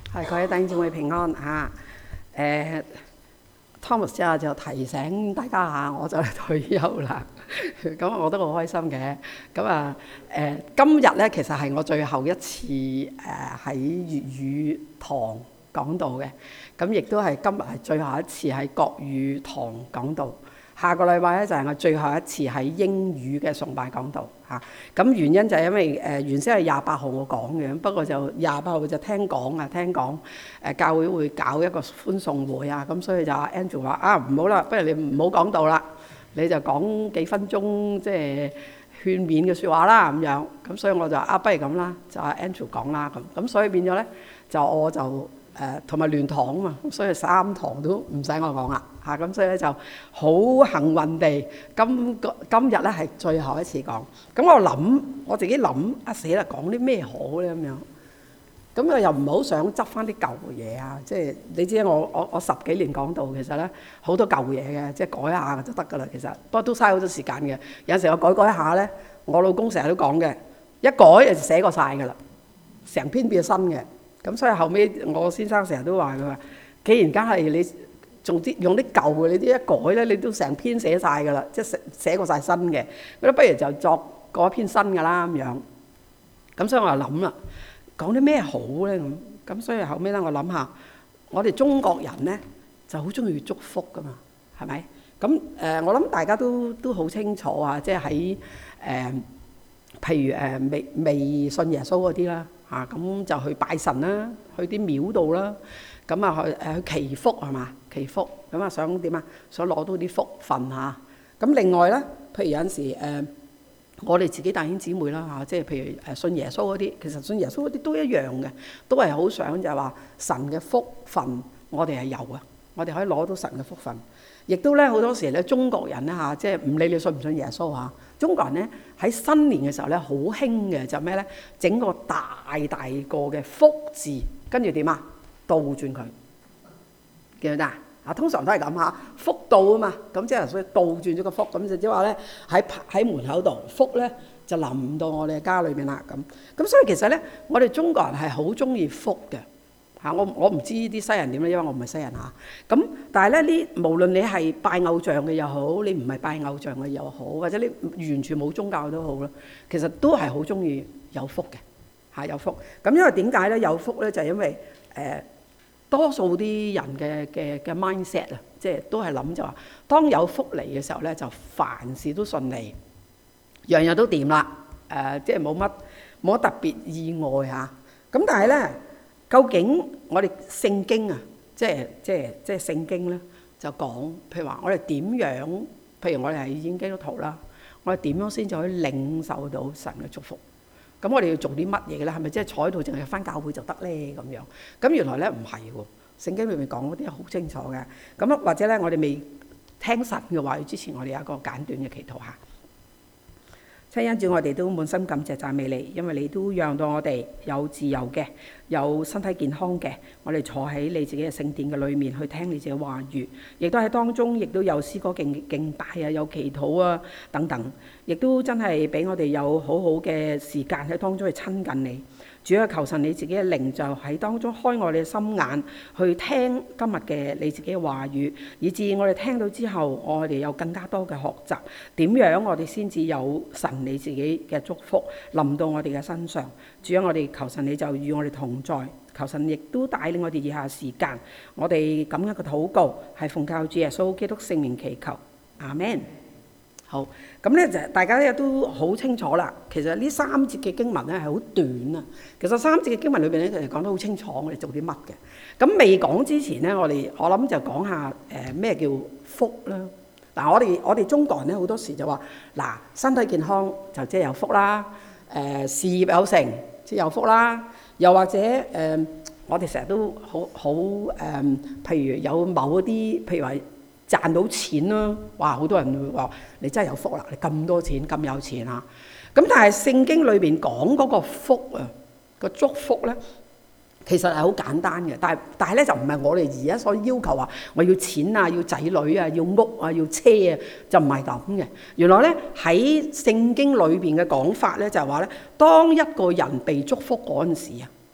係各位弟兄姊妹平安嚇。Thomas 之後就提醒大家嚇，我就嚟退休啦。咁我都好開心嘅。咁今日咧其實係我最後一次喺粵語堂講道嘅。咁亦都係今日係最後一次喺國語堂講道。下個禮拜咧就係我最後一次喺英語嘅崇拜講道嚇。咁原因就係因為原先係28號我講嘅，不過就28號就聽講教會會搞一個歡送會啊，咁所以就阿 Andrew 話唔好啦，不如你唔好講道啦，你就講幾分鐘即係勸勉嘅説話啦咁樣。咁所以我就不如咁啦，就阿 Andrew 講啦咁所以變咗咧就我就同埋聯堂啊嘛，所以3堂都唔使我講啦嚇。咁所以咧就好幸運地今日咧係最後一次講。咁我自己諗死啦，講啲咩好咧咁樣。咁我又唔好想執翻啲舊嘢啊，即係你知我10幾年講道，其實咧好多舊嘢嘅，即係改下就得噶啦。其實不過都嘥好多時間嘅。有陣時我改下咧，我老公成日都講嘅，一改就寫過晒噶啦，成篇變新嘅。咁所以後尾我先生成日都話佢話，既然梗係你仲用啲舊嘅，你啲一改咧，你都成篇寫晒噶啦，即係寫過晒新嘅。咁不如就作過一篇新噶啦咁樣。咁所以我就諗啦，講啲咩好咧咁所以後尾咧我諗下，我哋中國人咧就好中意祝福噶嘛，係咪？咁我諗大家都好清楚啊，即係喺譬如未信耶穌嗰啲啦。咁就去拜神啦，去啲廟度啦，咁去祈福係嘛？祈福咁想點啊？想攞到啲福分嚇。咁另外咧，譬如有陣時我哋自己弟兄姊妹啦即係譬如信耶穌嗰啲，其實信耶穌嗰啲都一樣嘅，都係好想就係話神嘅福分，我哋係有啊，我哋可以攞到神嘅福分。亦都咧好多時咧，中國人咧即係唔理你信唔信耶穌嚇，中國人咧喺新年嘅時候咧好興嘅就咩咧？整個大個嘅福字，跟住點啊？倒轉佢，記唔記得啊？通常都係咁嚇，福到啊嘛，咁即係所以倒轉咗個福，咁就即係話咧喺門口度，福咧就臨到我哋家裏邊啦咁所以其實咧，我哋中國人係好中意福嘅。我唔知啲西人點咧，因為我唔係西人嚇。咁但係咧無論你係拜偶像嘅又好，你唔係拜偶像嘅又好，或者你完全冇宗教都好啦，其實都係好中意有福嘅有福。咁因為點解咧有福咧？就係因為多數啲人嘅 mindset 啊，即係都係諗就話，當有福嚟嘅時候咧，就凡事都順利，樣樣都掂啦。即係冇乜特別意外嚇。咁但係咧，究竟我哋聖經啊，即係聖經咧，就講，譬如話我哋點樣，譬如我哋係已經基督徒啦，我哋點樣先至可以領受到神嘅祝福？咁我哋要做啲乜嘢咧？係咪即係坐喺度淨係返教會就得咧？咁樣咁原來咧唔係喎，聖經裏面講嗰啲係好清楚嘅。咁或者咧，我哋未聽神嘅話語之前，我哋有一個簡短嘅祈禱下。親恩主，我哋都滿心感謝讚美你，因為你都讓到我哋有自由嘅，有身體健康嘅，我哋坐喺你自己嘅聖殿嘅裏面去聽你自己嘅話語，亦都喺當中亦都有詩歌敬拜啊，有祈禱啊等等，亦都真係俾我哋有好好嘅時間喺當中去親近你。主啊，求神你自己嘅靈就喺當中開我哋嘅心眼去聽今日嘅你自己嘅話語，以致我哋聽到之後，我哋有更加多嘅學習，點樣我哋先至有神你自己嘅祝福臨到我哋嘅身上。主啊，我哋求神你就與我哋同在，求神亦都帶領我哋以下時間，我哋咁樣嘅禱告係奉靠主耶穌基督聖名祈求，阿們。好，咁咧就大家咧都好清楚啦。其實呢3節嘅經文咧係好短啊。其實3節嘅經文裏邊咧，其實講得好清楚，我哋做啲乜嘅。咁未講之前咧，我諗就講下咩叫福啦。嗱，我哋中國人咧好多時就話嗱，身體健康就即係有福啦。事業有成即係有福啦。又或者我哋成日都好譬如有某啲譬如話，賺到錢啦，哇！好多人會話你真係有福啦，你咁多錢咁有錢啊！咁但係聖經裏邊講嗰個福啊，個祝福咧，其實係好簡單嘅。但係咧就唔係我哋而家所要求話我要錢啊，要仔女啊，要屋啊，要車啊，就唔係咁嘅。原來咧喺聖經裏邊嘅講法咧就係話咧，當一個人被祝福嗰陣時啊，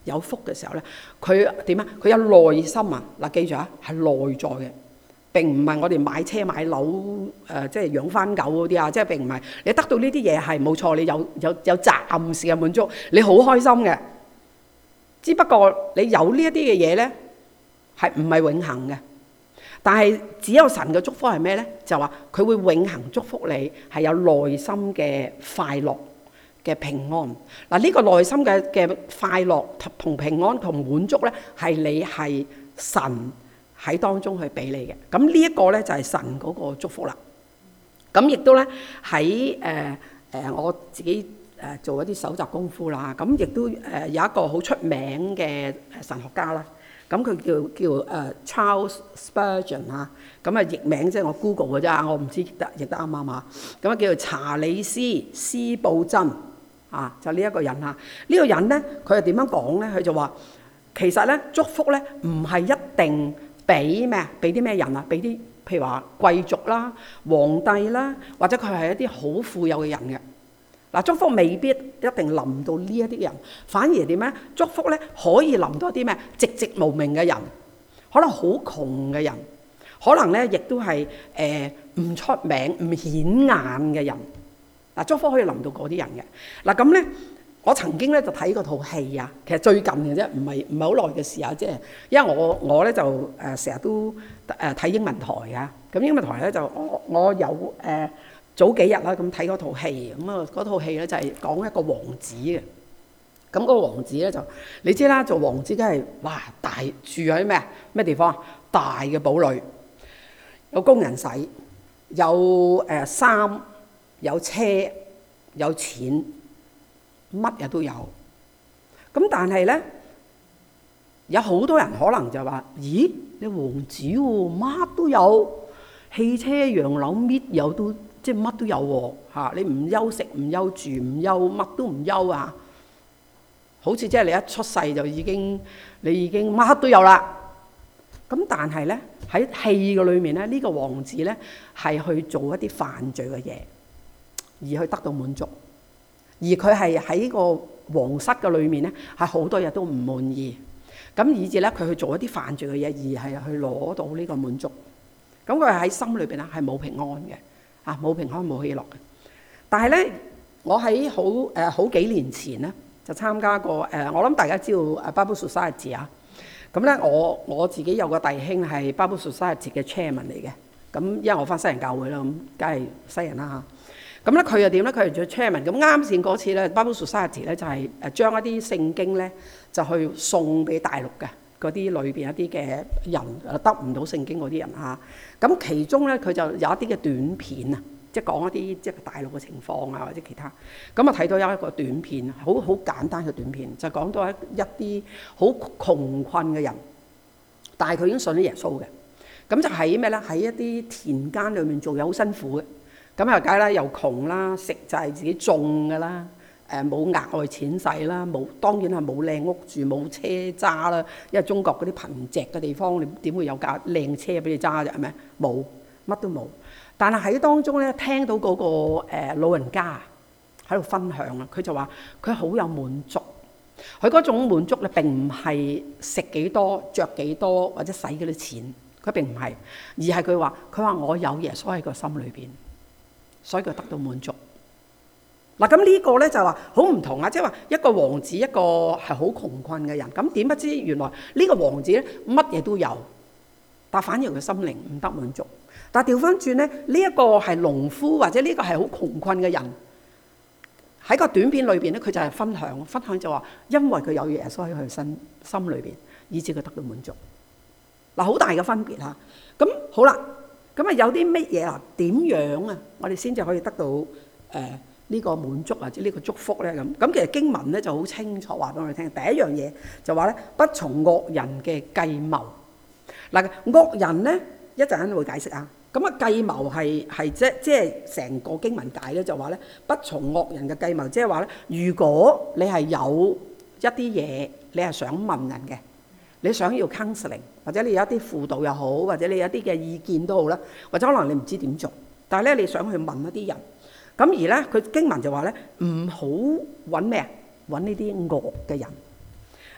有福嘅時候咧，佢點啊？佢有內心啊！嗱，記住啊，係內在嘅，並唔係我哋買車買樓即係養翻狗嗰啲啊！即係並唔係你得到呢啲嘢係冇錯，你有暫時嘅滿足，你好開心嘅。只不過你有呢一啲嘅嘢咧，係唔係永恆嘅？但係只有神嘅祝福係咩咧？就話佢會永恆祝福你，係有內心嘅快樂嘅平安。嗱，呢個內心嘅快樂同平安同滿足咧，係你係神喺當中去俾你嘅。咁呢一個咧就係神嗰個祝福啦。咁亦都咧喺我自己做一啲搜集功夫啦。咁亦都有一個好出名嘅神學家啦。咁佢叫Charles Spurgeon 啊，咁啊譯名即係我 Google 嘅啫，我唔知譯得啱唔啱啊。咁啊叫做查理斯斯布真啊，就呢一個人啊。呢個人咧，佢係點樣講咧？佢就話其實咧祝福咧唔係一定俾咩啊？俾啲咩人啊？俾啲譬如話貴族啦、皇帝啦，或者佢係一啲好富有嘅人嘅。嗱，祝福未必一定臨到呢一啲人，反而點咧？祝福咧可以臨到啲咩？寂寂無名嘅人，可能好窮嘅人，可能咧亦都係唔出名、唔顯眼嘅人。嗱，祝福可以臨到嗰啲人嘅。嗱咁咧，我曾經咧就睇過套戲啊，其實最近嘅啫，唔係好耐嘅事啊，即係因為我咧就成日都睇英文台啊，咁英文台咧就我有早幾日啦，咁睇嗰套戲，咁啊嗰套戲咧就係講一個王子嘅。咁嗰個王子咧就你知啦，做王子梗係哇大住喺咩地方啊？大嘅堡壘，有工人使，有衫，有車，有錢，乜嘢都有。咁但係咧，有好多人可能就話：咦，你王子喎，乜都有，汽車、洋樓搣有都。即係乜都有喎嚇，你唔憂食唔憂住唔憂乜都唔憂啊！好似即係你一出世就已經乜都有啦。咁但係咧喺戲嘅裏面咧，呢個王子咧係去做一啲犯罪嘅嘢，而去得到滿足。而佢係喺個皇室嘅裏面咧，係好多嘢都唔滿意。咁以至咧佢去做一啲犯罪嘅嘢，而係去攞到呢個滿足。咁佢係喺心裏邊咧係冇平安嘅。啊，冇平安冇喜樂嘅，但係咧，我喺好幾年前咧就參加過我諗大家知道Bible Society 啊，咁咧我自己有個弟兄係 Bible Society 嘅 chairman 嚟嘅，咁因為我返西人教會啦，咁梗係西人啦嚇，咁咧佢又點咧？佢係做 chairman，咁啱先嗰次咧 Bible Society 咧就係將一啲聖經咧就去送俾大陸嘅。嗰啲裏邊一啲嘅人得唔到聖經嗰啲人嚇，咁其中咧佢就有一啲嘅短片啊，即係講一啲即係大陸嘅情況啊或者其他，咁啊睇到有一個短片，好簡單嘅短片，就講到一啲好窮困嘅人，但係佢已經信咗耶穌嘅，咁就喺咩咧？喺一啲田間裏面做嘢好辛苦嘅，咁又梗係啦，又窮啦，食就係自己種㗎啦。冇額外錢使啦，當然係冇靚屋住，冇車揸啦。因為中國嗰啲貧瘠嘅地方，你點會有架靚車俾你揸啫？係咪？冇，乜都冇。但係喺當中咧，聽到嗰個老人家喺度分享啊，佢就話佢好有滿足。佢嗰種滿足咧並唔係食幾多、着幾多或者使幾多錢，佢並唔係，而係佢話我有耶穌喺個心裏邊，所以佢得到滿足。嗱，咁呢個咧就話好唔同啊！即係話一個王子，一個係好窮困嘅人，咁點不知原來呢個王子咧乜嘢都有，但反而佢心靈唔得滿足。但係調翻轉咧，呢一個係農夫或者呢個係好窮困嘅人，喺個短片裏邊咧，佢就係分享就話，因為佢有耶穌喺佢心裏邊，以致佢得到滿足。嗱，好大嘅分別嚇。咁好啦，咁啊有啲乜嘢啊？點樣啊？我哋先至可以得到呢個滿足或者呢個祝福咧咁其實經文咧就好清楚話俾我哋聽。第一樣嘢就話咧，不從惡人嘅計謀。嗱，惡人咧一陣間會解釋啊。咁啊計謀係即係成個經文解咧就話咧，不從惡人嘅計謀，即係話咧，如果你係有一啲嘢你係想問人嘅，你想要 counseling 或者你有一啲輔導又好，或者你有一啲嘅意見都好啦，或者可能你唔知點做，但係咧你想去問一啲人。咁而咧，佢經文就話咧，唔好揾咩啊？揾呢啲惡嘅人。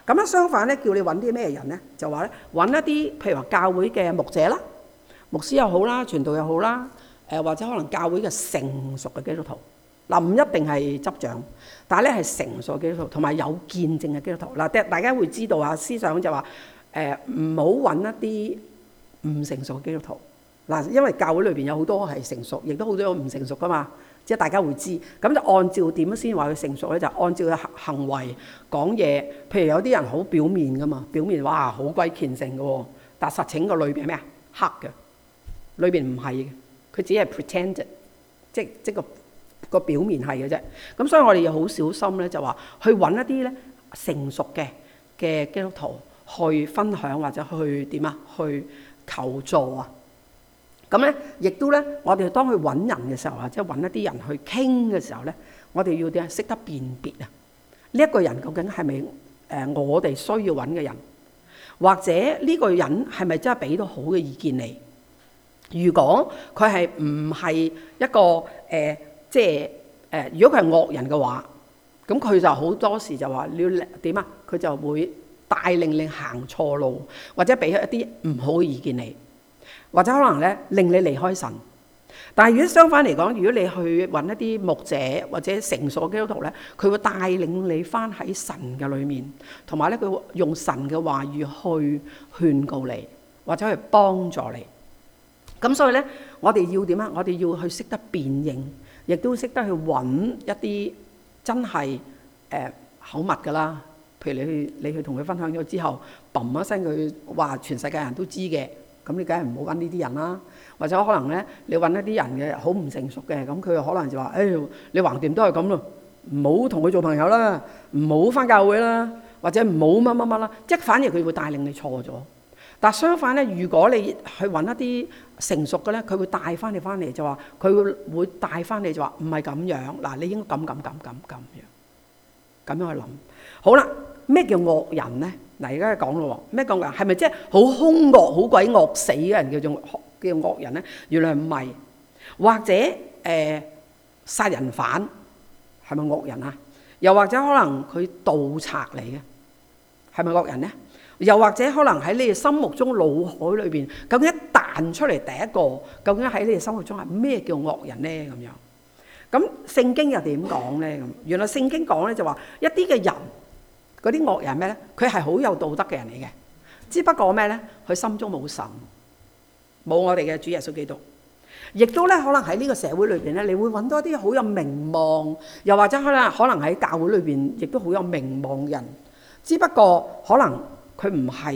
咁樣相反咧，叫你揾啲咩人咧？就話咧揾一啲譬如話教會嘅牧者啦、牧師又好啦、傳道又好啦，或者可能教會嘅成熟嘅基督徒。嗱，唔一定係執掌，但係咧係成熟嘅基督徒，同埋有見證嘅基督徒。嗱，大家會知道啊，思想就話唔好揾一啲唔成熟嘅基督徒。嗱，因為教會裏邊有好多係成熟，亦都好多唔成熟噶嘛。即係大家會知，咁就按照點先話佢成熟咧？就按照佢行為講嘢。譬如有啲人好表面噶嘛，表面哇好鬼虔誠嘅喎，但實情個裏邊係咩啊？黑嘅，裏邊唔係嘅，佢只係 pretended， 即個表面係嘅啫。咁所以我哋要好小心咧，就話去揾一啲咧成熟嘅基督徒去分享或者去點啊？去求助啊！咁咧，亦都咧，我哋當去揾人嘅時候啊，即係揾一啲人去傾嘅時候咧，我哋要點啊？識得辨別啊！呢一個人究竟係咪我哋需要揾嘅人，或者呢個人係咪真係俾到好嘅意見你？如果佢係唔係一個如果佢係惡人嘅話，咁佢就好多時就話你要點啊？佢就會帶領你行錯路，或者俾一啲唔好嘅意見你。或者可能咧令你離開神，但係如果相反嚟講，如果你去揾一啲牧者或者成熟嘅基督徒咧，佢會帶領你翻喺神嘅裏面，同埋咧佢會用神嘅話語去勸告你，或者去幫助你。咁所以咧，我哋要點啊？我哋要去識得辨認，亦都識得去揾一啲真係口密噶啦。譬如你去同佢分享咗之後，嘣一聲佢話全世界人都知嘅。咁你梗係唔好揾呢啲人啦，或者可能咧，你揾一啲人嘅好唔成熟嘅，咁佢可能就話：你橫掂都係咁咯，唔好同佢做朋友啦，唔好返教會啦，或者唔好乜乜乜啦。即係反而佢會帶領你錯咗。但相反咧，如果你去揾一啲成熟嘅咧，佢會帶翻你翻嚟，就話佢會帶翻你就話唔係咁樣。嗱，你應該咁樣去諗。好啦，咩叫惡人咧？嗱，而家講咯，咩講㗎？係咪即係好兇惡、好鬼惡死嘅人叫惡人咧？原來唔係，或者殺人犯係咪惡人啊？又或者可能佢盜賊嚟嘅，係咪惡人咧？又或者可能喺你哋心目中腦海裏邊，究竟一彈出嚟第一個，究竟喺你哋心目中係咩叫惡人咧？咁樣，咁聖經又點講咧？咁原來聖經講咧就話一啲嘅人。嗰啲惡人咩咧？佢係好有道德嘅人嚟嘅，只不過咩咧？佢心中冇神，冇我哋嘅主耶穌基督，亦都咧可能喺呢個社會裏邊咧，你會揾到一啲好有名望，又或者可能喺教會裏邊亦都好有名望嘅人，只不過可能佢唔係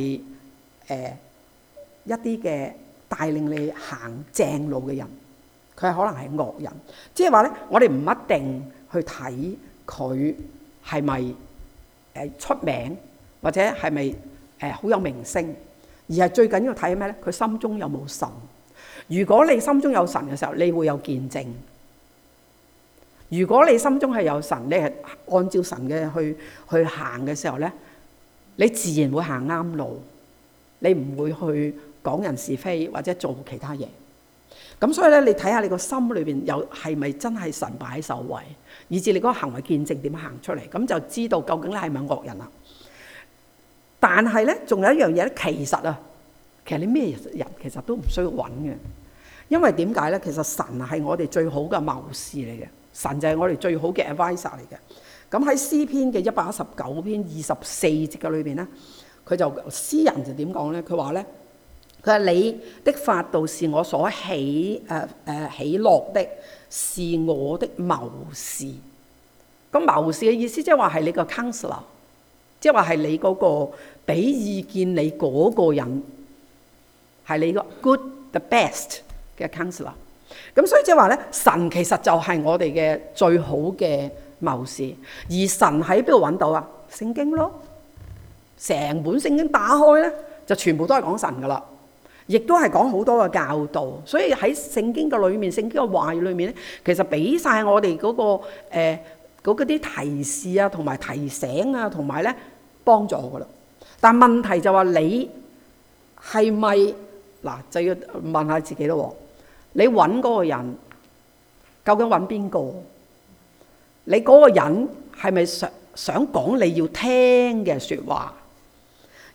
一啲嘅帶領你行正路嘅人，佢係可能係惡人。即係話咧，我哋唔一定去睇佢係咪出名或者係咪好有名聲，而係最緊要睇咩咧？佢心中有冇神？如果你心中有神嘅時候，你會有見證；如果你心中係有神，你係按照神嘅去行嘅時候咧，你自然會行啱路，你唔會去講人是非或者做其他嘢。咁所以咧，你睇下你個心裏邊有係咪真係神擺喺首位，以至你嗰個行為見證點行出嚟，咁就知道究竟你係咪惡人啦。但係咧，仲有一樣嘢咧，其實你咩人其實都唔需要揾嘅，因為點解咧？其實神係我哋最好嘅謀士嚟嘅，神就係我哋最好嘅 advisor 嚟嘅。咁喺詩篇嘅119篇24節嘅裏邊咧，佢就詩人就點講咧？佢話咧。佢話你的法度是我所喜樂的，是我的謀士。咁謀士嘅意思即係話係你個 counselor， 即係話係你嗰個俾意見你嗰個人，係你個 good the best 嘅 counselor。咁所以即係話咧，神其實就係我哋嘅最好嘅謀士。而神喺邊度揾到啊？聖經咯，成本聖經打開咧，就全部都係講神噶啦。亦都係講好多嘅教導，所以喺聖經嘅裏面，聖經嘅話語裏面咧，其實俾晒我哋嗰啲提示啊，同埋提醒啊，同埋咧幫助噶啦。但問題就話你係咪嗱，就要問下自己咯。你揾嗰個人究竟揾邊個？你嗰個人係咪想講你要聽嘅説話？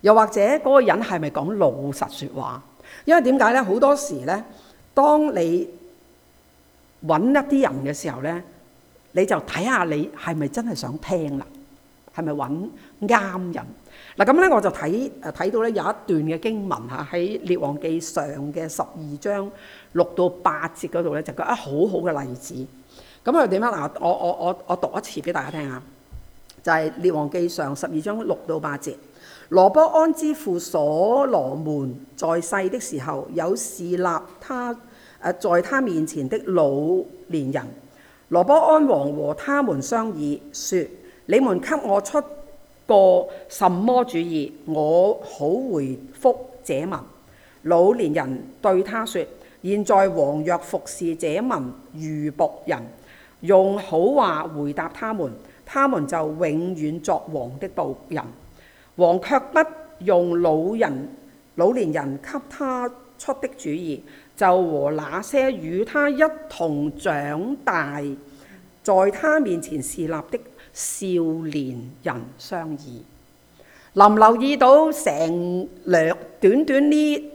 又或者嗰個人係咪講老實説話？因為點解咧？好多時咧，當你揾一啲人嘅時候咧，你就睇下你係咪真係想聽啦，係咪揾啱人？嗱咁咧，我就睇到咧有一段嘅經文嚇，喺列王記上嘅12章6到8節嗰度咧，就講一好好嘅例子。咁佢點啊？嗱，我讀一次俾大家聽下，就係列王記上12章6到8節。羅波安之父所羅門在世的時候，有侍立他在他面前的老年人。羅波安王和他們商議，說：你們給我出個什麼主意，我好回覆這民。老年人對他說：現在王若服侍這民如僕人，用好話回答他們，他們就永遠作王的僕人。王卻不用老年人給他出的主意，就和那些與他一同長大，在他面前侍立的少年人商議。留唔留意到成短短呢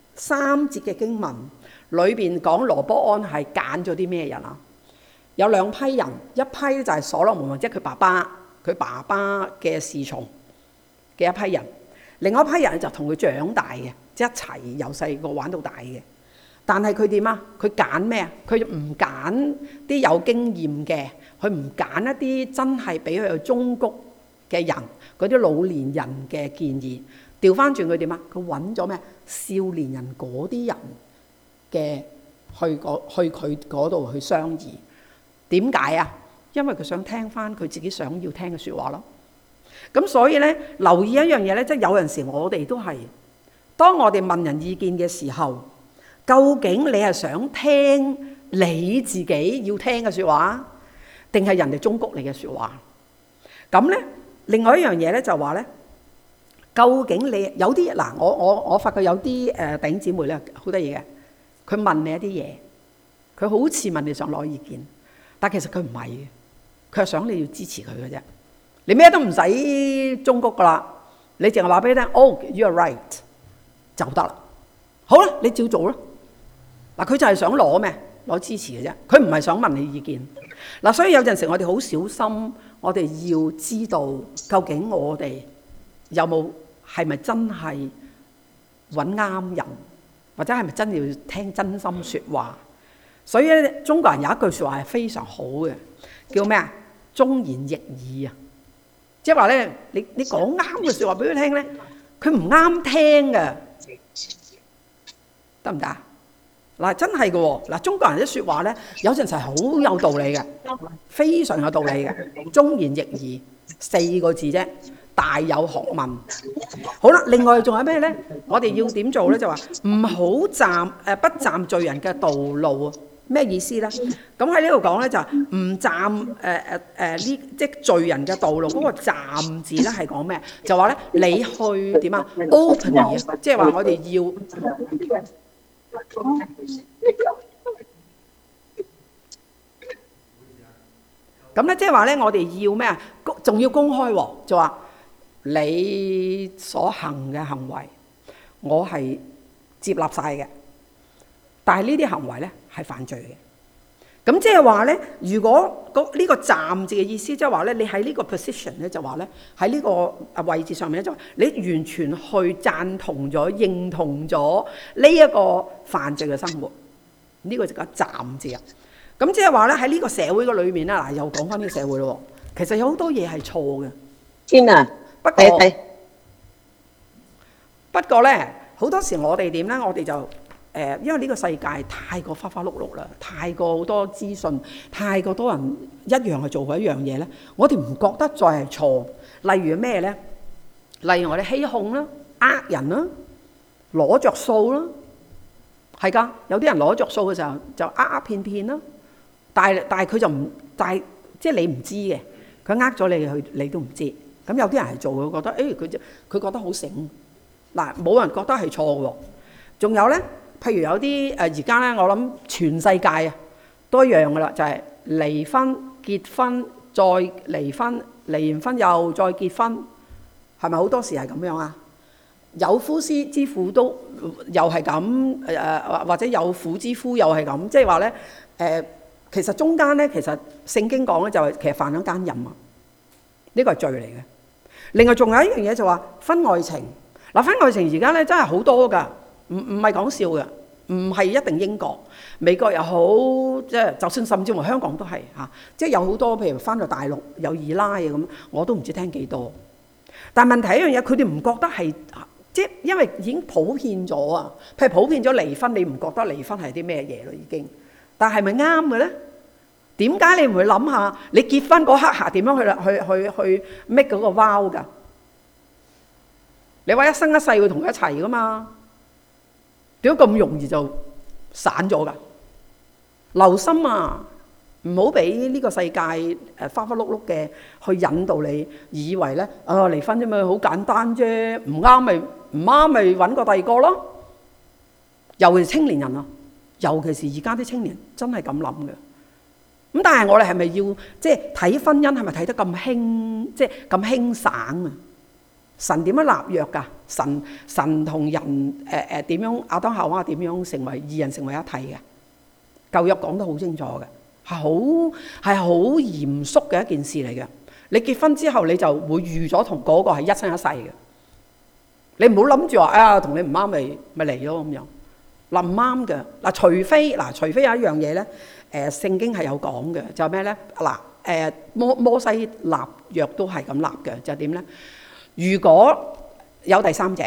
3節嘅經文裏邊講羅波安係揀咗啲咩人啊？有2批人，一批就係所羅門，即係佢爸爸嘅侍從嘅一批人，另外一批人就同佢長大嘅，即係一齊由細個玩到大嘅。但係佢點啊？佢揀咩啊？佢唔揀啲有經驗嘅，佢唔揀一啲真係俾佢忠告嘅人，嗰啲老年人嘅建議。調翻轉佢點啊？佢揾咗咩？少年人嗰啲人嘅去佢嗰度去商議。點解啊？因為佢想聽翻佢自己想要聽嘅説話咯。咁所以咧，留意一樣嘢咧，即係有陣時我哋都係，當我哋問人意見嘅時候，究竟你係想聽你自己要聽嘅説話，定係人哋忠告你嘅説話？咁咧，另外一樣嘢咧就話咧，究竟你有啲嗱，我發覺有啲弟兄姊妹咧好得意嘅，佢問你一啲嘢，佢好似問你想攞意見，但其實佢唔係嘅，佢係想你要支持佢嘅啫。你咩都唔使忠告噶啦，你淨係話俾佢聽，Oh, you are right 就得啦。好啦，你照做啦。嗱，佢就係想攞咩？攞支持嘅啫，佢唔係想問你意見。嗱，所以有陣時我哋好小心，我哋要知道究竟我哋有冇係咪真係揾啱人，或者係咪真係要聽真心説話。所以咧，中國人有一句説話係非常好嘅，叫咩啊？忠言逆耳啊！即係話咧，你講啱嘅説話俾佢聽咧，佢唔啱聽嘅，得唔得啊？嗱，真係嘅喎，嗱，中國人啲説話咧，有陣時係好有道理嘅，非常有道理嘅。忠言逆耳4個字啫，大有學問。好啦，另外仲有咩咧？我哋要點做咧？就話唔好不站罪人嘅道路啊！咩意思咧？咁喺呢度講咧就係唔站即係罪人嘅道路。嗰個站字咧係講咩？就話咧你去點啊 ？openly 啊，即係話我哋要咁咧，即係話咧我哋要咩啊？仲要公開喎，就話你所行嘅行為，我係接納晒嘅。但係呢啲行為咧係犯罪嘅，咁即係話咧，如果呢個站字嘅意思，即係話咧，你喺呢個 position 咧，就話咧喺呢個位置上面咧，就話你完全去贊同咗、認同咗呢一個犯罪嘅生活，呢個就叫站字啊。咁即係話咧喺呢個社會嘅裏面咧，嗱又講翻呢個社會咯，其實有好多嘢係錯嘅。天啊！不過咧，好多時我哋點咧？我哋就因為呢個世界太過花花碌碌啦，太過好多資訊，太過多人一樣去做過一樣嘢咧，我哋唔覺得再係錯。例如咩咧？例如我哋欺控啦、呃人啦、攞着數啦，係㗎。有啲人攞着數嘅時候就呃騙啦，但係佢就唔，但係即係你唔知嘅，佢呃咗你，你都唔知。咁有啲人係做，佢覺得佢覺得好醒。嗱，冇人覺得係錯嘅喎。仲有咧？譬如有啲而家咧，我諗全世界啊都一樣嘅啦，就係離婚、結婚、再離婚，離完婚又再結婚，係咪好多時係咁樣啊？ 有夫之婦都又係咁，或者有婦之夫又係咁，即係話咧其實中間咧，其實聖經講咧就係其實犯咗奸淫啊，呢個係罪嚟嘅。另外仲有一樣嘢就話婚外情，嗱婚外情而家咧真係好多㗎，唔係講笑嘅，唔係一定英國、美國又好，即係就算甚至乎香港都係嚇，即係有好多譬如翻到大陸有二奶啊咁，我都唔知聽幾多。但係問題一樣嘢，佢哋唔覺得係即係因為已經普遍咗啊，譬如普遍咗離婚，你唔覺得離婚係啲咩嘢咯已經？但係咪啱嘅咧？點解你唔會諗下你結婚嗰刻下點樣去 make 嗰個 vow 㗎？你話一生一世會同佢一齊㗎嘛？點解咁容易就散咗㗎？留心啊！唔好俾呢個世界花花碌碌嘅去引導你，以為咧離婚啫嘛，好簡單啫，唔啱咪揾個第二個咯。尤其是青年人啊，尤其是而家啲青年真係咁諗嘅。咁但係我哋係咪要即係睇婚姻係咪睇得咁輕，即係咁輕省啊？神點樣立約㗎？神同人點樣亞當夏娃點樣成為二人成為一體嘅？舊約講得好清楚嘅。係好嚴肅嘅一件事嚟嘅。你結婚之後，你就會預咗同嗰個係一生一世嘅。你唔好諗住話同你唔啱咪離咯咁樣。嗱唔啱嘅嗱，除非有一樣嘢咧，聖經係有講嘅，就係咩咧？嗱摩西立約都係咁立嘅，就係點咧？如果有第三者，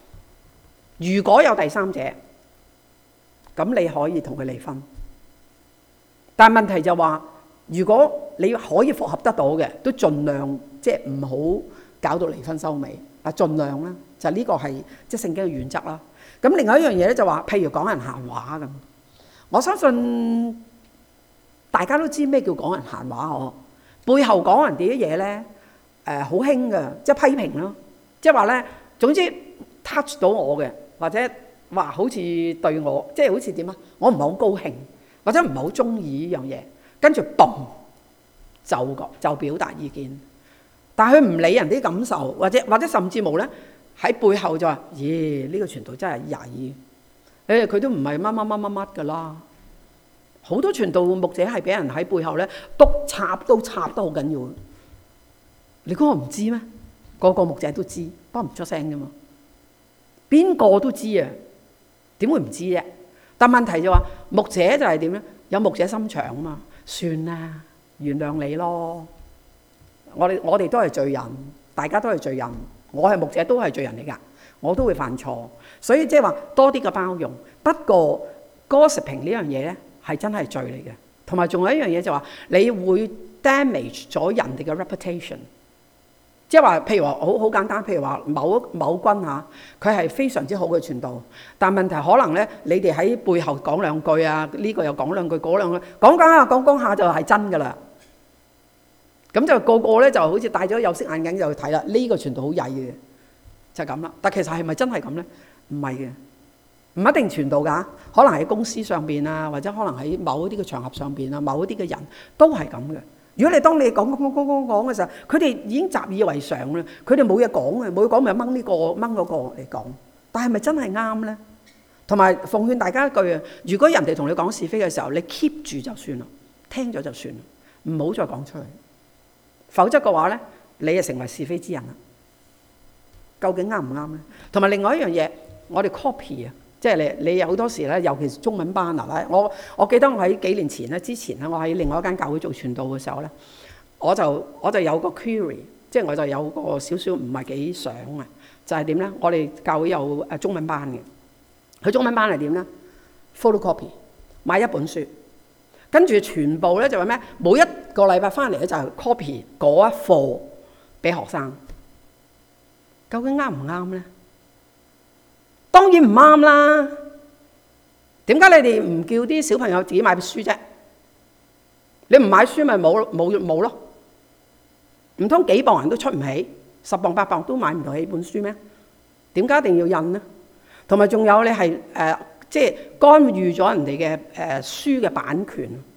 咁你可以同佢離婚。但係問題就話，如果你可以復合得到嘅，都盡量即係唔好搞到離婚收尾。盡量啦，就呢個係即係聖經嘅原則啦。咁另外一樣嘢咧就話，譬如講人閒話咁，我相信大家都知咩叫講人閒話嗬。背後講人哋啲嘢咧，好興嘅，即係批評咯，即係話咧，總之 touch 到我嘅，或者話好似對我，即係好似點啊？我唔係好高興。或者唔係好中意呢樣嘢，跟住嘣就表達意見，但係佢唔理人啲感受，或者甚至冇咧喺背後就話：咦，呢個傳道真係曳，佢都唔係乜㗎啦。好多傳道牧者係俾人喺背後咧都插得好緊要。你估我唔知咩？個個牧者都知，不過唔出聲啫嘛。邊個都知啊？點會唔知啫？但問題就話牧者就係點咧？有牧者心腸啊嘛，算啦，原諒你咯。我哋都係罪人，大家都係罪人。我係牧者都係罪人嚟㗎，我都會犯錯，所以即係話多啲嘅包容。不過 gossiping 呢樣嘢咧係真係罪嚟嘅，同埋仲有一樣嘢就話你會 damage 咗人哋嘅 reputation。即係話，譬如話好簡單，譬如話某君嚇，佢係非常之好嘅傳道，但問題可能咧，你哋喺背後講兩句啊，呢個又講兩句，嗰兩句講下就係真㗎啦。咁就個個咧就好似戴咗有色眼鏡就去睇啦，呢個傳道好曳嘅，就係咁啦。但其實係咪真係咁咧？唔係嘅，唔一定傳道㗎，可能喺公司上邊啊，或者可能喺某一啲嘅場合上邊啊，某一啲嘅人都係咁嘅。如果你當你講嘅時候，佢哋已經習以為常啦，佢哋冇嘢講嘅，冇嘢講咪掹呢個掹嗰個嚟講。但係咪真係啱咧？同埋奉勸大家一句啊，如果人哋同你講是非嘅時候，你 keep 住就算啦，聽咗就算啦，唔好再講出去。否則嘅話咧，你就成為是非之人啦。究竟啱唔啱咧？同埋另外一樣嘢，我哋 copy 啊。即係你有好多時咧，尤其是中文班啊，我記得我喺幾年前咧，之前咧，我喺另外一間教會做傳道嘅時候咧，我就有個 query， 即係我就有個少少唔係幾想啊，就係點咧？我哋教會有中文班嘅，佢中文班係點咧 ？photocopy 買一本書，跟住全部咧就係咩？每一個禮拜翻嚟咧就係 copy 嗰一課俾學生，究竟啱唔啱咧？當然唔啱啦！點解你哋唔叫啲小朋友自己買書啫？你唔買書咪冇咯？唔通幾磅人都出唔起，10磅8磅都買唔到起本書咩？點解一定要印呢？同埋仲有你係即係干預咗人哋嘅書嘅版權。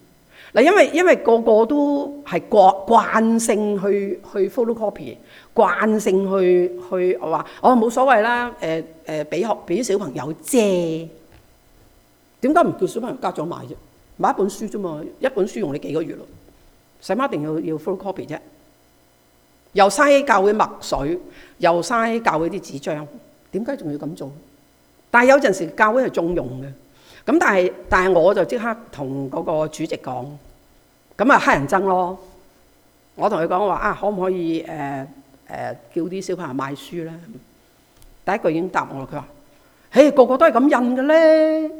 嗱，因為個個都係慣性去 photocopy， 慣性去話冇所謂啦，俾小朋友啫。點解唔叫小朋友家長買啫？買一本書啫嘛，一本書用你幾個月咯，使乜一定要 photocopy 啫？又嘥教會墨水，又嘥教會啲紙張，點解仲要咁做？但係有陣時教會係縱容嘅，咁但係我就即刻同嗰個主席講，咁啊乞人憎咯。我同佢講話可唔可以叫啲小朋友買書咧？第一句已經答我啦，佢話：嘿，個個都係咁印嘅咧。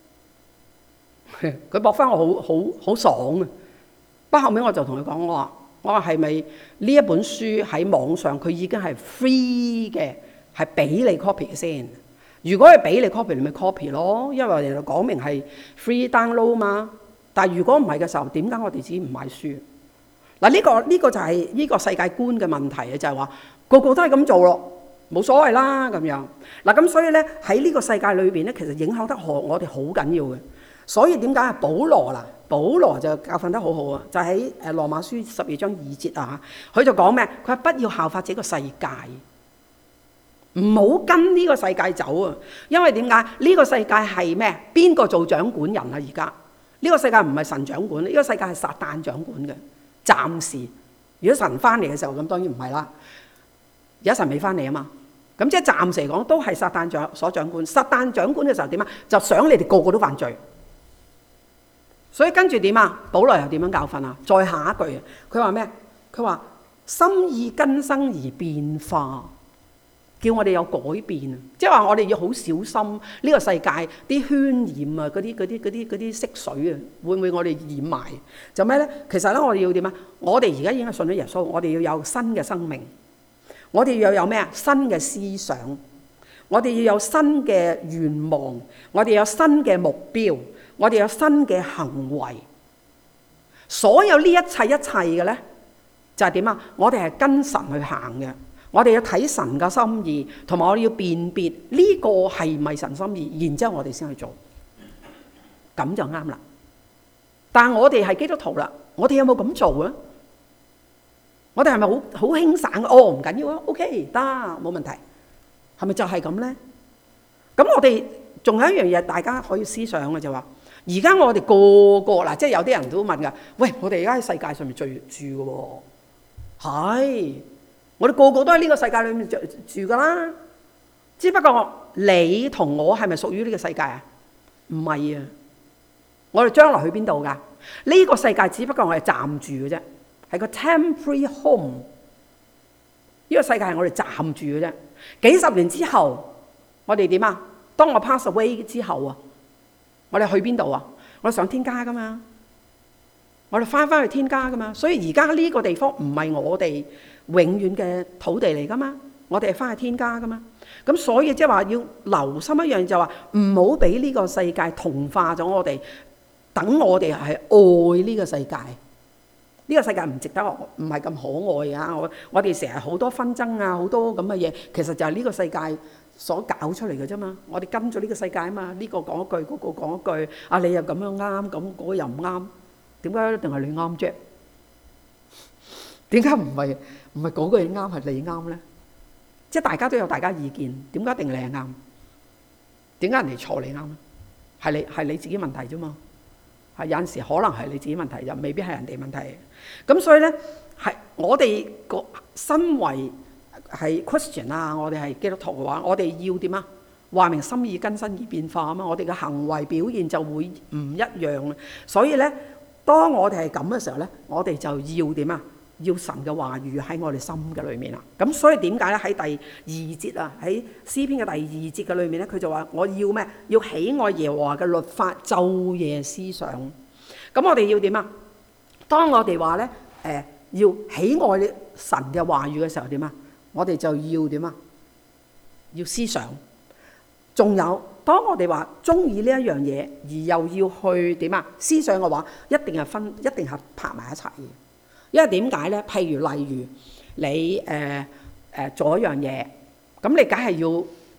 佢駁翻我好爽啊！不過後尾我就同佢講，我話係咪呢一本書喺網上佢已經係 free 嘅，係俾你 copy 嘅先？如果係俾你 copy，你咪 copy 咯，因為我哋講明係 free download 嘛。但係如果唔係嘅時候，點解我哋自己唔買書？嗱，呢個就係呢個世界觀嘅問題啊，就係話個個都係咁做咯，冇所謂啦咁樣。嗱，咁所以咧喺呢個世界裏邊咧，其實影響得我哋好緊要嘅。所以點解保羅就教訓得好好啊，就喺羅馬書12章2節啊，佢就講咩？佢話不要效法這個世界，唔好跟呢個世界走啊！因為點解呢個世界係咩？邊個做掌管人啊？而家呢個世界唔係神掌管，呢個世界係撒旦掌管嘅。暫時，如果神翻嚟嘅時候，咁當然唔係啦。而家神未翻嚟啊嘛，咁即係暫時嚟講都係撒旦所掌管。撒旦掌管嘅時候點啊？就想你哋個個都犯罪。所以跟住點啊？保羅又點樣教訓啊？再下一句，佢話咩？佢話心意更新而變化，叫我哋有改變啊！即係話我哋要好小心呢個世界啲渲染啊，嗰啲色水啊，會唔會我哋染埋？就咩咧？其實咧，我哋要點啊？我哋而家已經係信咗耶穌，我哋要有新嘅生命，我哋要有咩啊？新嘅思想，我哋要有新嘅願望，我哋有新嘅目標。我哋有新嘅行為，所有呢一切嘅咧，就係點啊？我哋係跟神去行嘅，我哋要睇神嘅心意，同埋我哋要辨別呢個係咪神心意，然之後我哋先去做，咁就啱啦。但係我哋係基督徒啦，我哋有冇咁做啊？我哋係咪好輕省？唔緊要啊 ，OK 得，冇問題。係咪就係咁咧？咁我哋仲有一樣嘢，大家可以思想嘅就話。而家我哋個個嗱，即係有啲人都問㗎，喂，我哋而家喺世界上面住嘅喎，係，我哋個個都喺呢個世界裏面住㗎啦。只不過你同我係咪屬於呢個世界啊？唔係啊，我哋將來去邊度㗎？呢個世界只不過我哋暫住嘅啫，係個 temporary home。呢個世界係我哋暫住嘅啫。幾十年之後，我哋點啊？當我 pass away 之後啊？我哋去邊度啊？我哋上天家噶嘛，我哋翻去天家噶嘛。所以而家呢個地方唔係我哋永遠嘅土地嚟噶嘛，我哋係翻去天家噶嘛。咁所以即係話要留心一樣，就話唔好俾呢個世界同化咗我哋，等我哋係愛呢個世界。呢個世界唔值得，唔係咁可愛啊！我哋成日好多紛爭啊，好多咁嘅嘢，其實就係呢個世界所搞出嚟嘅啫嘛。我哋跟咗呢個世界啊嘛，呢個講一句，嗰個講一句，啊你又咁樣啱，咁嗰個又唔啱，點解一定係你啱啫？點解唔係嗰個嘢啱，係你啱咧？即係大家都有大家意見，點解一定你係啱？點解人哋錯你啱咧？係你自己問題啫嘛。係有陣時可能係你自己問題，又未必係人哋問題。咁所以咧，係我哋個身為係 Christian 啊，我哋係基督徒嘅話，我哋要點啊？話明心意更新而變化啊嘛，我哋嘅行為表現就會唔一樣啦。所以咧，當我哋係咁嘅時候咧，我哋就要點啊？要神嘅話語喺我哋心嘅裏面啦。咁所以點解咧？喺第2節啊，喺詩篇嘅第2節嘅裏面咧，佢就話我要咩？要喜愛耶和華嘅律法，晝夜思想。咁我哋要點啊？當我哋話咧，要喜愛神嘅話語嘅時候點啊？我哋就要點啊？要思想。仲有，當我哋話中意呢一樣嘢，而又要去點啊？思想嘅話，一定係拍埋一齊嘅。因為點解咧？譬如例如你做一樣嘢，咁你梗係要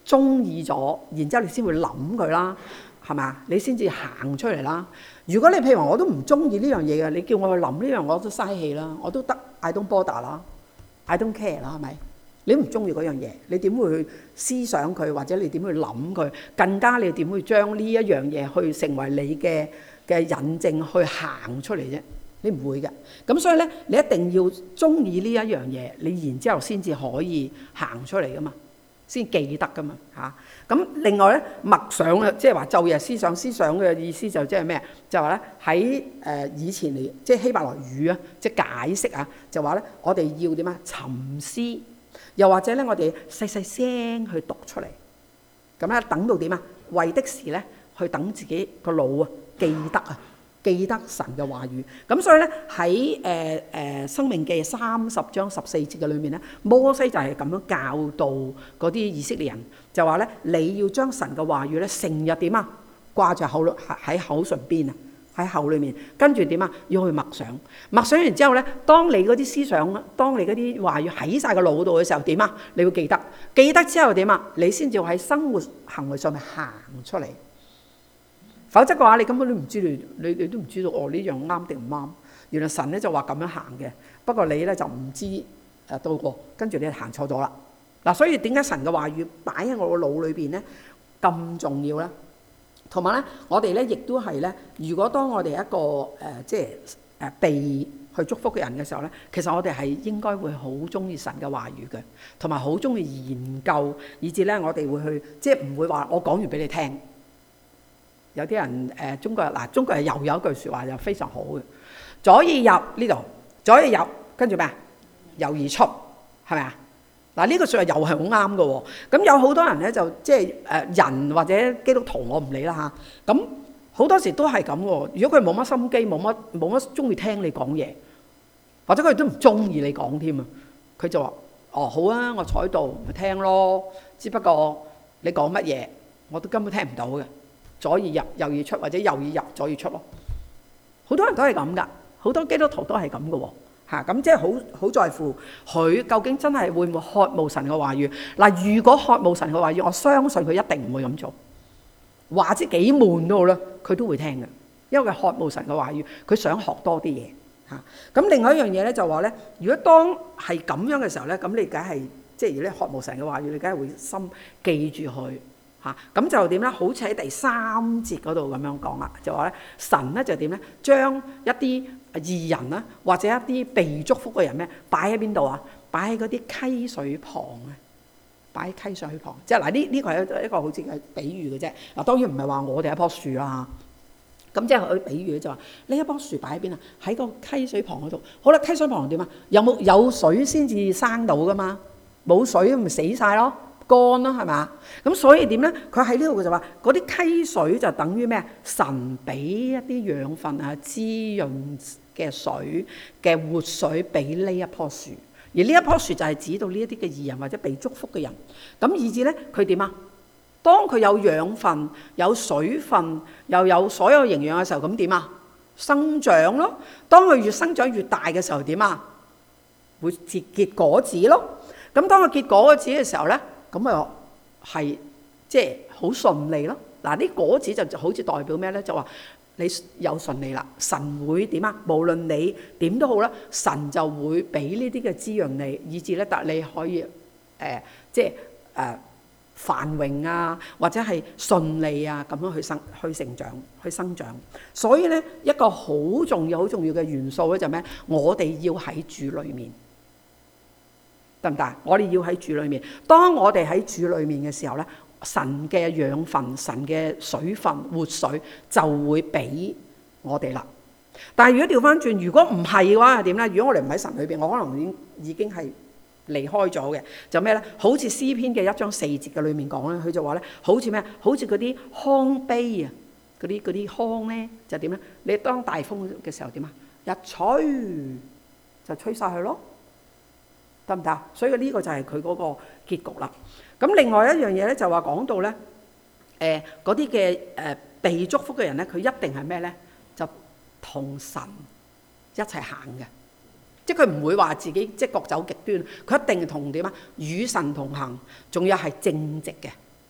中意咗，然之後你先會諗佢啦，係咪啊？你先至行出嚟啦。如果你譬如話我都唔中意呢樣嘢嘅，你叫我去諗呢樣我都嘥氣啦，我都得 I don't bother 啦，I don't care 啦，係咪？你唔中意嗰樣嘢，你點會去思想佢，或者你點去諗佢？更加你點會將呢一樣嘢去成為你嘅引證去行出嚟啫？你唔會嘅。咁所以咧，你一定要中意呢一樣嘢，你然之後先至可以行出嚟噶嘛，先記得噶嘛嚇。咁另外咧，默想啊，即係話晝夜思想，思想嘅意思就即係咩？就話咧喺以前嚟，即係希伯來語啊，即係解釋啊，就話咧我哋要點啊？沉思。又或者咧，我哋細細聲去讀出嚟，咁咧等到點啊？為的是咧，去等自己個腦啊記得神嘅話語。咁所以咧喺申命記30章14節嘅裏面咧，摩西就係咁樣教導嗰啲以色列人，就話咧你要將神嘅話語咧成日點啊？掛住喺口唇邊啊！喺口裏面，跟住點啊？要去默想，默想完之後咧，當你嗰啲思想，當你嗰啲話語喺晒個腦度嘅時候，點啊？你要記得，記得之後點啊？你先至喺生活行為上面行出嚟。否則嘅話，你根本都唔知道，你都唔知道哦呢樣啱定唔啱。原來神咧就話咁樣行嘅，不過你咧就唔知到過，跟住你行錯咗啦。嗱，所以點解神嘅話語擺喺我個腦裏邊咧咁重要咧？同埋咧，我哋咧亦都係咧，如果當我哋一個即係被去祝福嘅人嘅時候咧，其實我哋係應該會好中意神嘅話語嘅，同埋好中意研究，以至咧我哋會去即係唔會話我講完俾你聽。有啲人中國人中國人又有一句説話又非常好嘅，左耳入呢度，左耳入跟住咩啊？右耳出，係咪啊？嗱，呢個説話又係好啱嘅喎。咁有好多人咧就即係人或者基督徒我唔理啦嚇。咁好多時都係咁喎。如果佢冇乜心機，冇乜中意聽你講嘢，或者佢都唔中意你講添啊，佢就話：哦好啊，我坐喺度咪聽咯。只不過你講乜嘢我都根本聽唔到嘅。左耳入右耳出，或者右耳入左耳出咯。好多人都係咁噶，好多基督徒都係咁嘅喎。咁即係好在乎佢究竟真係會唔會渴慕神嘅話語。嗱，如果渴慕神嘅話語，我相信佢一定唔會咁做。話之幾悶都好啦，佢都會聽嘅，因為佢渴慕神嘅話語，佢想學多啲嘢。咁另外一樣嘢咧就話咧，如果當係咁樣嘅時候咧，咁你梗係即係如果你渴慕神嘅話語，你梗係會心記住佢。咁就點咧？好似喺第3節嗰度咁樣講啦，就話咧神咧就點咧？將一啲義人啦，或者一啲被祝福嘅人咧，擺喺邊度啊？擺喺嗰啲溪水旁啊！擺喺溪水旁，即係嗱呢個係一個好似係比喻嘅啫。嗱，當然唔係話我哋一棵樹啦嚇。咁即係佢比喻就話呢一棵樹擺喺邊啊？喺個溪水旁嗰度。好啦，溪水旁點啊？有水先至生到噶嘛？冇水咪死晒咯。乾啦，係咪？咁所以點咧？佢喺呢度就話嗰啲溪水就等於咩？神俾一啲養分啊、滋潤嘅水嘅活水俾呢一棵樹，而呢一棵樹就係指到呢一啲嘅義人或者被祝福嘅人。咁以至咧，佢點啊？當佢有養分、有水分，又有所有營養嘅時候，咁點啊？生長咯。當佢越生長越大嘅時候，點啊？會結果子咯。咁當佢結果子嘅時候咧，咁啊係即係好順利咯。嗱，啲果子就好似代表咩咧？就話你有順利啦，神會點啊？無論你點都好啦，神就會俾呢啲嘅滋潤你，以至咧得你可以即係繁榮啊，或者係順利啊咁樣去成長、去生長。所以咧一個好重要嘅元素咧就係咩？我哋要喺主裏面。得唔得？我哋要喺主裏面。當我哋喺主裏面嘅時候咧，神嘅養分、神嘅水分、活水就會俾我哋啦。但係如果調翻轉，如果唔係嘅話係點咧？如果我哋唔喺神裏邊，我可能已經係離開咗嘅。就咩咧？好似詩篇嘅1章4節嘅裏面講咧，佢就話咧，好似咩？好似嗰啲糠秕啊，嗰啲糠咧就點咧？你當大風嘅時候點啊？一吹就吹晒去咯。得唔得？所以呢個就係佢嗰個結局啦。咁另外一樣嘢咧，就話講到咧，嗰啲嘅被祝福嘅人咧，佢一定係咩咧？就同神一齊行嘅，即係佢唔會話自己即係各走極端，佢一定同點啊？與神同行，仲要係正直嘅。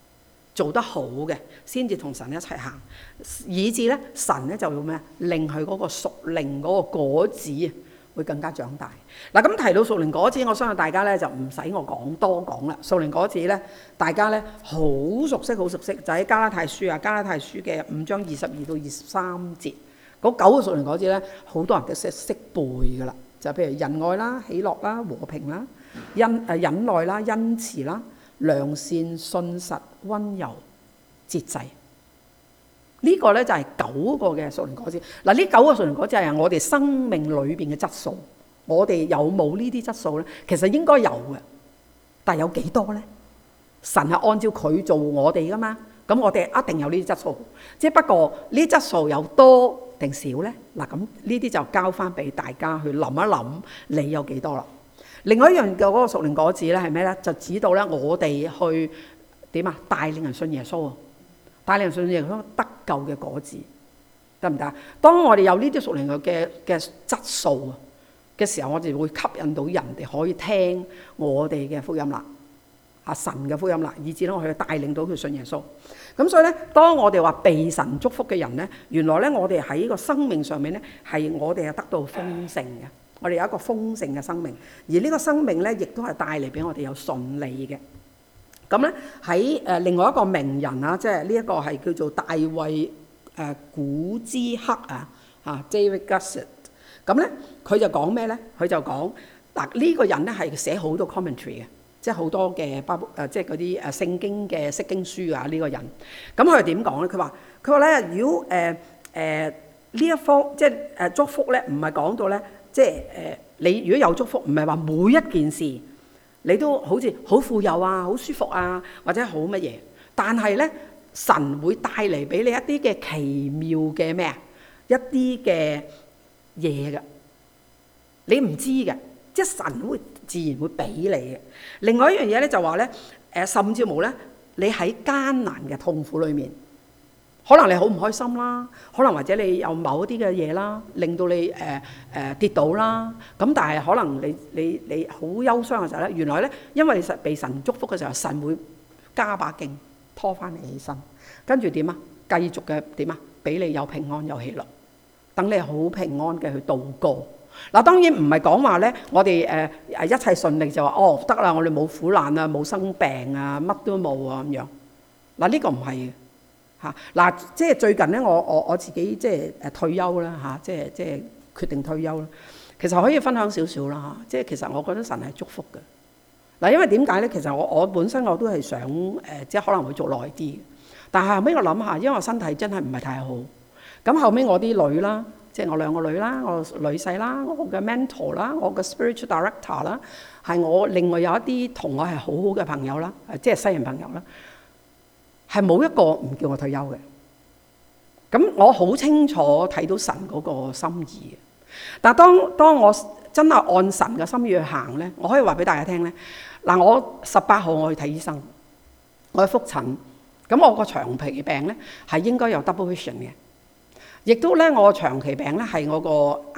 做得好嘅，先至同神一齊行，以至咧神咧就要咩？令佢嗰個屬靈嗰個果子會更加長大。嗱，咁提到屬靈果子，我相信大家咧就唔使我多講啦。屬靈果子咧，大家咧好熟悉，就喺加拉太書加拉太書嘅5章22到23節嗰9個屬靈果子咧，好多人都識背噶啦。就譬如仁愛啦、喜樂啦、和平啦、忍耐啦、恩慈啦、良善、信實、溫柔、節制。呢個咧就係9個嘅屬靈果子。嗱，呢9個屬靈果子係我哋生命裏邊嘅質素。我哋有冇呢啲質素咧？其實應該有嘅，但係有幾多咧？神係按照佢做我哋噶嘛，咁我哋一定有呢啲質素。即係不過呢啲質素有多定少咧？嗱，咁呢啲就交翻俾大家去諗一諗，你有幾多啦？另外一樣嘅嗰個屬靈果子咧係咩咧？就指到咧我哋去點啊？帶領人信耶穌啊！帶領人信耶穌得救嘅果子得唔得？當我哋有呢啲屬靈嘅質素嘅時候，我哋會吸引到人哋可以聽我哋嘅福音啦，神嘅福音啦，以至咧我哋帶領到佢信耶穌。咁所以咧，當我哋話被神祝福嘅人咧，原來咧我哋喺個生命上面咧係我哋係得到豐盛嘅，我哋有一個豐盛嘅生命，而呢個生命咧亦都係帶嚟俾我哋有順利嘅。咁咧喺另外一個名人啊，即係呢一個係叫做大衛古茲克David Gussett。咁咧佢就講咩咧？佢就講呢個人咧係寫好多 commentary 嘅，即係好多嘅即係嗰啲聖經嘅釋經書呢個人。咁佢係點講咧？佢話咧，如果呢一方即係祝福咧，唔係講到咧，即係你如果有祝福，唔係話每一件事你都好似好富有好舒服或者好乜嘢，但係咧神會帶嚟俾你一啲嘅奇妙嘅咩一啲嘅嘢嘅，你唔知嘅，即係神會自然會俾你嘅。另外一樣嘢咧就話咧，甚至乎咧，你喺艱難嘅痛苦裏面，可能你好唔開心啦，可能或者你有某一啲嘅嘢啦，令到你跌倒啦。咁但係可能你好憂傷嘅時候咧，原來咧因為你被神祝福嘅時候，神會加把勁拖翻你起身，跟住點啊？繼續嘅點啊？俾你有平安有喜樂。等你好平安嘅去度過。嗱，當然唔係講話咧，我哋一切順利就話得啦，我哋冇苦難冇生病乜都冇咁樣。嗱，呢個唔係嘅嚇。嗱，即係最近咧，我自己即係退休啦即係決定退休啦。其實可以分享少少啦，即係其實我覺得神係祝福嘅。嗱，因為點解咧？其實我本身我都係想即係可能會做耐啲嘅，但係後尾我諗下，因為我身體真係唔係太好。咁後尾我啲女啦，即係我2個女啦，我女婿啦，我嘅 mentor 啦，我嘅 spiritual director 啦，係我另外有一啲同我係好好嘅朋友啦，即係西人朋友啦，係冇一個唔叫我退休嘅。咁我好清楚睇到神嗰個心意嘅。但係當我真係按神嘅心意去行咧，我可以話俾大家聽咧。嗱，我18號我去睇醫生，我去覆診。咁我個長期病咧係應該有 double vision 嘅。亦都咧，我長期病咧係我個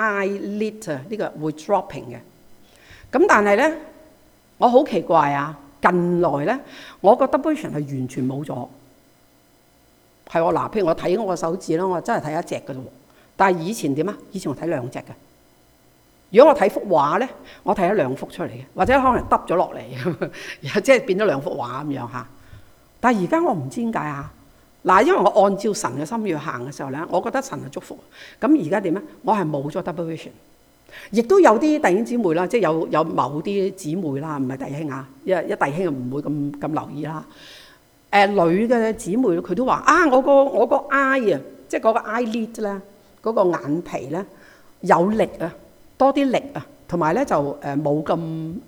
eyelid 呢個會 dropping 嘅。咁但係咧，我好奇怪近來咧，我個 double vision 係完全冇咗。係我譬如我睇我個手指啦，我真係睇一隻嘅啫。但係以前點啊？以前我睇2隻嘅。如果我睇幅畫咧，我睇咗2幅出嚟嘅，或者可能耷咗落嚟，即係變咗2幅畫咁樣嚇。但係而家我唔知點解嗱，因為我按照神嘅心意去行嘅時候咧，我覺得神係祝福。咁而家點咧？我係冇咗 double vision， 亦都有啲弟兄姊妹啦，即係有某啲姊妹啦，唔係弟兄一弟兄就唔會咁留意啦。女嘅姊妹佢都話我個 eye 即係嗰個 eyelid 咧，嗰個眼皮咧有力多啲力同埋咧就冇咁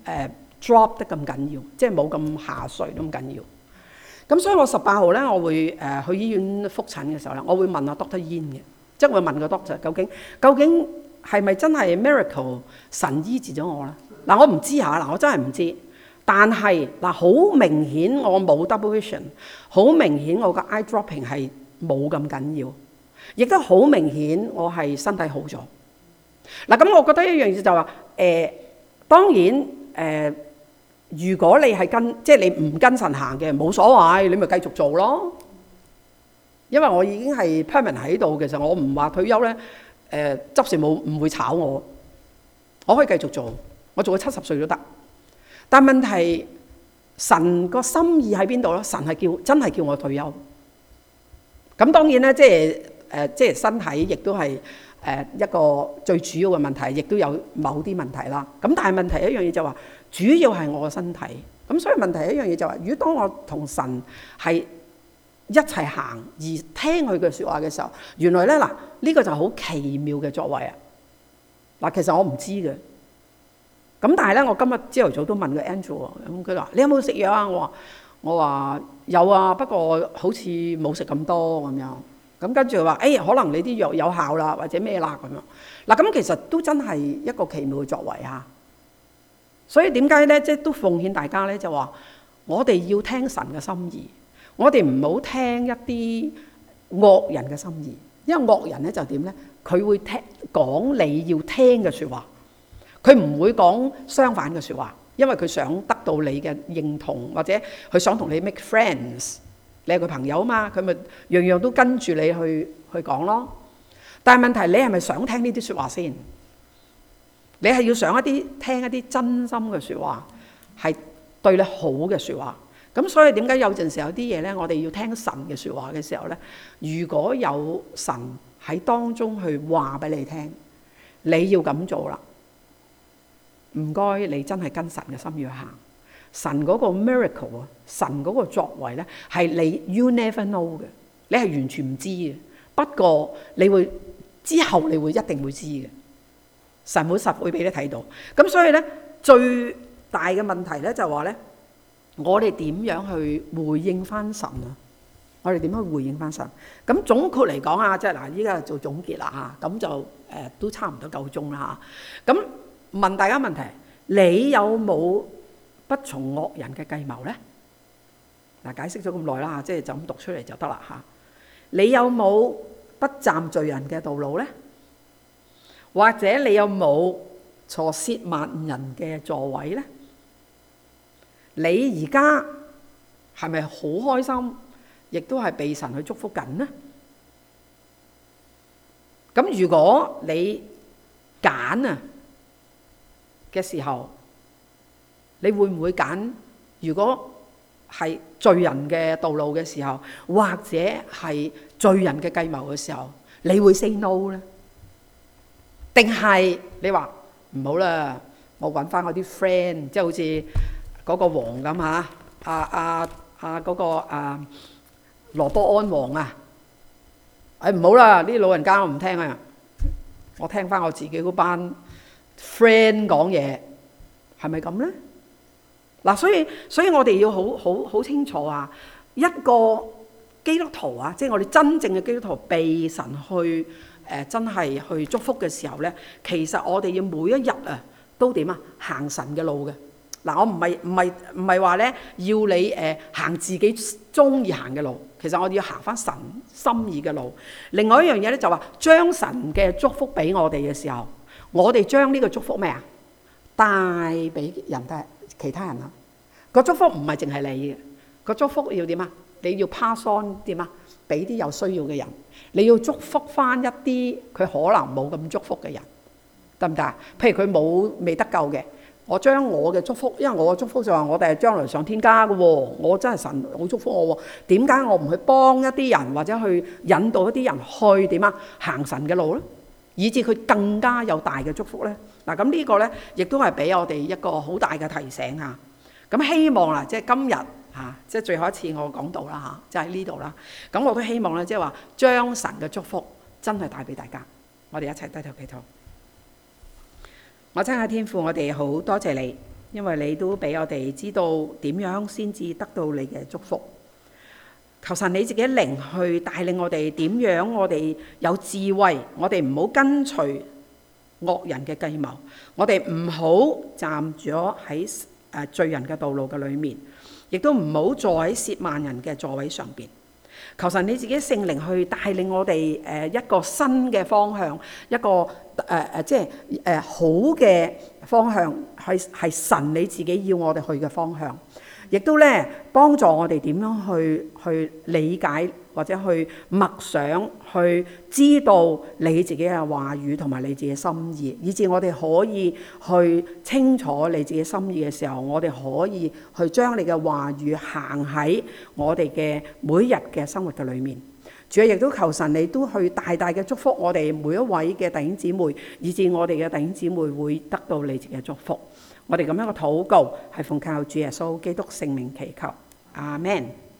drop 得咁緊要，即係冇咁下垂都咁緊要。咁所以我18號咧，我會去醫院覆診嘅時候咧，我會問下 Dr. Yin 嘅，即係我會問個 doctor 究竟係咪真係 miracle 神醫治咗我咧？嗱，我唔知我真係唔知。但係好明顯我冇 double vision， 好明顯我個 eye dropping 係冇咁緊要，亦都好明顯我係身體好咗。嗱，咁我覺得一樣嘢就話當然如果你係即係你唔跟神行嘅，冇所謂，你咪繼續做咯。因為我已經係 permanent 喺度，其實我唔話退休咧，執事冇唔會炒我，我可以繼續做，我做到70歲都得。但問題神個心意喺邊度咧？神係真係叫我退休。咁當然咧，即係身體亦都係一個最主要嘅問題，亦都有某啲問題啦。咁但係問題一樣嘢就話，主要係我個身體。咁所以問題一樣嘢就話，如果當我同神係一齊行而聽佢嘅説話嘅時候，原來咧嗱，呢個就好奇妙嘅作為啊！嗱，其實我唔知嘅。咁但係咧，我今日朝頭早都問個 Andrew 啊，咁佢話：你有冇食藥啊？我話有啊，不過好似冇食咁多咁樣。咁跟住佢話：可能你啲藥有效啦，或者咩啦咁樣。嗱，咁其實都真係一個奇妙嘅作為嚇。所以點解咧，即係都奉獻大家咧，就話我哋要聽神嘅心意，我哋唔好聽一啲惡人嘅心意，因為惡人咧就點咧？佢會講你要聽嘅説話。佢唔會講相反嘅説話，因為佢想得到你嘅認同，或者佢想同你 make friends， 你係佢朋友啊嘛，佢咪樣樣都跟住你去講咯。但係問題，你係咪想聽呢啲説話先？你係要想聽一啲真心嘅説話，係對你好嘅説話。咁所以點解有陣時有啲嘢咧，我哋要聽神嘅説話嘅時候咧，如果有神喺當中去話俾你聽，你要咁做啦。唔該，你真係跟神嘅心意去行。神嗰個 miracle 啊，神嗰個作為咧，係你 you never know 嘅，你係完全唔知嘅。不過你會之後，你會一定會知嘅。神會實會俾你睇到。咁所以咧，最大嘅問題咧就話咧，我哋點樣去回應翻神啊？我哋點樣去回應翻神？咁總括嚟講啊，即係嗱，依家做總結啦嚇，咁就都差唔多夠鐘啦嚇。咁問大家問題，你有冇不從惡人嘅計謀呢？嗱，解釋咗咁耐啦，即係就咁讀出嚟就得啦嚇。你有冇不站罪人嘅道路呢？或者你有冇坐褻慢人嘅座位呢？你而家係咪好開心，亦都係被神去祝福緊呢？咁如果你揀啊嘅時候，你會唔會揀？如果係罪人嘅道路嘅時候，或者係罪人嘅計謀嘅時候，你會 say no 呢？定係你話唔好啦，我揾翻我啲 friend，即係好似嗰個王咁嚇，嗰個羅波安王啊，唔好啦，呢啲老人家我唔聽啊，我聽翻我自己嗰班 friend 講嘢，係咪咁咧？嗱，所以我哋要好清楚啊，一個基督徒啊，即係我哋真正嘅基督徒被神去真係去祝福嘅時候咧，其實我哋要每一日啊都點啊行神嘅路嘅。嗱，我唔係話咧要你行自己中意行嘅路，其實我哋要行翻神心意嘅路。另外一樣嘢咧就話將神嘅祝福俾我哋嘅時候，我哋將呢個祝福咩啊帶俾人哋其他人啊。個祝福唔係淨係你嘅，個祝福要點啊？你要 pass on 點啊？俾啲有需要嘅人，你要祝福翻一啲佢可能冇咁祝福嘅人，得唔得啊？譬如佢未得救嘅，我將我嘅祝福，因為我嘅祝福就話我哋係將來上天家嘅喎，我真係神好祝福我喎。點解我唔去幫一啲人或者去引導一啲人去點啊行神嘅路咧，以至佢更加有大嘅祝福咧？嗱，咁呢個咧亦都係俾我哋一個好大嘅提醒啊！咁希望啦，即係今日嚇，即係最後一次我講到啦嚇，就喺呢度啦。咁我都希望咧，即係話將神嘅祝福真係帶俾大家。我哋一齊低頭祈禱。我親愛天父，我哋好多謝你，因為你都俾我哋知道點樣先至得到你嘅祝福。求神你自己靈去帶領我哋點樣，我哋有智慧，我哋唔好跟隨惡人嘅計謀，我哋唔好站咗喺罪人嘅道路嘅裏面，亦都唔好坐喺褻慢人嘅座位上邊。 求神你自己聖靈去帶領我哋一個新嘅方向，一個好嘅方向，係神你自己要我哋去嘅方向，亦都咧幫助我哋點樣去理解或者去默想，去知道你自己嘅話語同埋你自己嘅心意，以致我哋可以去清楚你自己心意嘅時候，我哋可以去將你嘅話語行喺我哋嘅每日嘅生活嘅裏面。主啊，亦都求神你都去大大嘅祝福我哋每一位嘅弟兄姊妹，以致我哋嘅弟兄姊妹會得到你自己嘅祝福。我哋咁樣嘅禱告係奉靠主耶穌基督聖名祈求，阿們。